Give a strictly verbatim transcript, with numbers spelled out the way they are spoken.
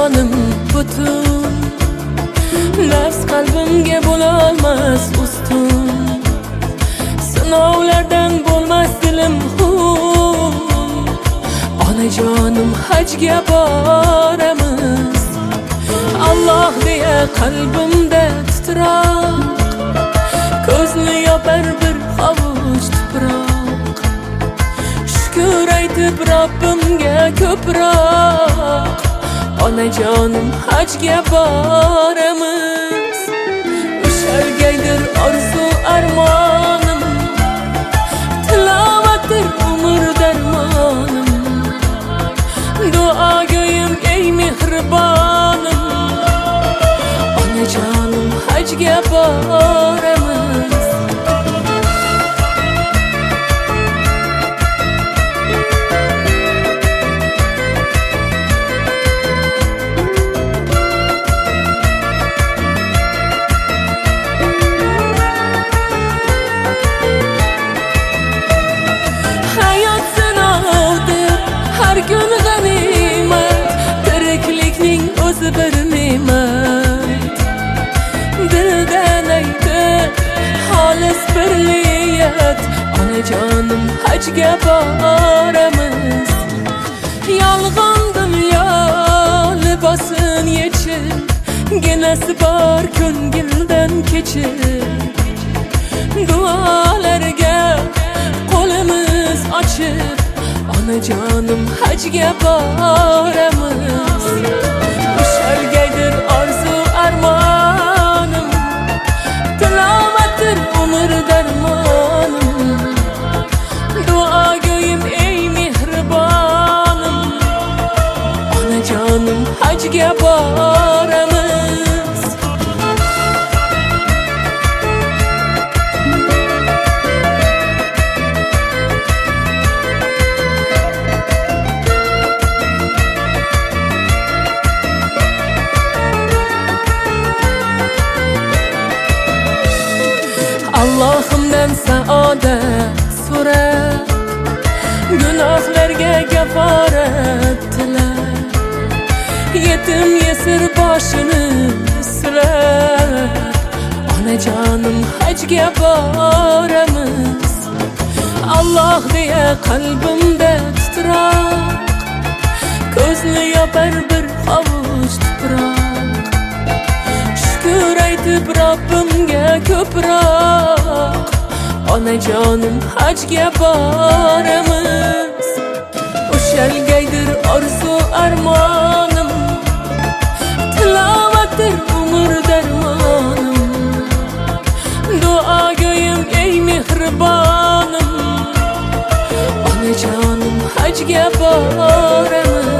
jonim butun, nafs qalbimga bo'lolmas ustun. Sinovlardan bo'lmas dilim hum, onajonim hajga boramiz. Alloh deya qalbimda titroq, ko'zni yopar bir hovuch tuproq. Shukr aytib Robbimga ko'proq, onajonim hajga boramiz. Ushalgaydir orzu armonim, tilovatdir umr darmonim. Duogo'yim ey mehribonim, onajonim hajga boramiz. Har kun g'animat, tiriklikning o'zi bir ne'mat. Dildan aytib xolis bir niyat, onajonim hajga boramiz. Yolg'on dunyo libosin yechib, ginasi bor ko'ngildan kechib. Duolarga qo'limiz ochib, onajonim hajga boramiz. Ushalgaydir orzu armonim, tilovatdir umr darmonim. Duogo'yim ey mehribonim, onajonim hajga boramiz. Allohimdan saodat so'rab, gunohlarga kaforat tilab, yetim yesir boshini silab, onajonim hajga boramiz. Alloh deya qalbimda titroq, ko'zni yopar bir hovuch tuproq. Shukr aytib Robbimga ko'proq, onajonim hajga boramiz. Ushalgaydir orzu armonim, tilovatdir umr darmonim. Duogo'yim ey mehribonim, onajonim hajga boramiz.